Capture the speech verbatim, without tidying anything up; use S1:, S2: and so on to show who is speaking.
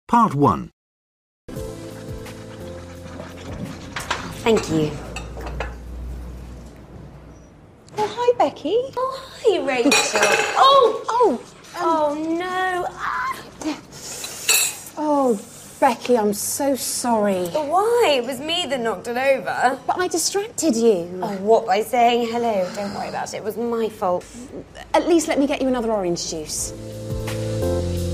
S1: Part one.
S2: Thank you.
S3: Oh, hi, Becky.
S2: Oh, hi, Rachel.
S3: Oh, oh,
S2: Oh, no. Ah.
S3: oh, Becky, I'm so sorry.
S2: But why? It was me that knocked it over.
S3: But I distracted you.
S2: Oh, what, by saying hello? Don't worry about it. It was my fault.
S3: At least let me get you another orange juice.